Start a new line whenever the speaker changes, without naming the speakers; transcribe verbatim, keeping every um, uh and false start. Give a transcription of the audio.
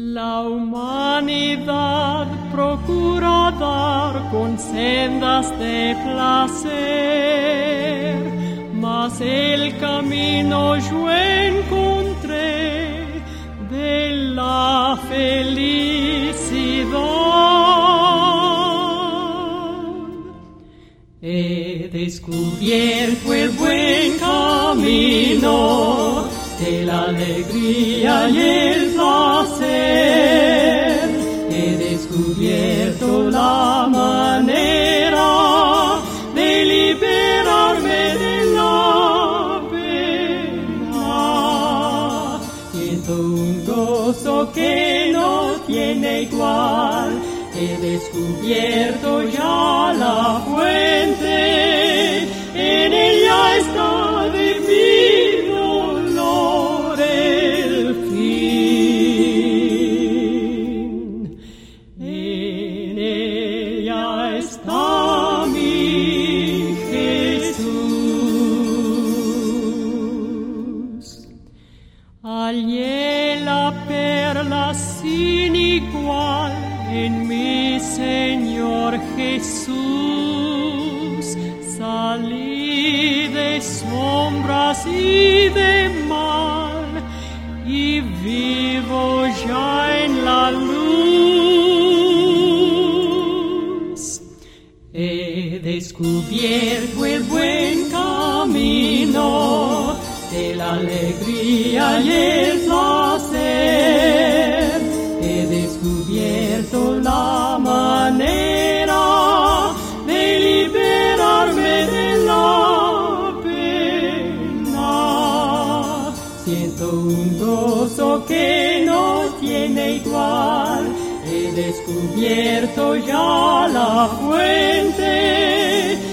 La humanidad procura dar con sendas de placer, mas el camino yo encontré de la felicidad. He descubierto el buen camino de la alegría y el placer. He descubierto la manera de liberarme de la pena. Siento un gozo que no tiene igual. He descubierto ya la fuente, en ella está de mi dolor el fin. En ella está mi Jesús. Hallé la perla sin igual en mi Señor Jesús. Salí de sombras y de mal y vivo ya en la luz. He descubierto el buen camino de la alegría y el placer. He descubierto la manera de liberarme de la pena. Siento un gozo que no tiene igual. He descubierto ya la fuente,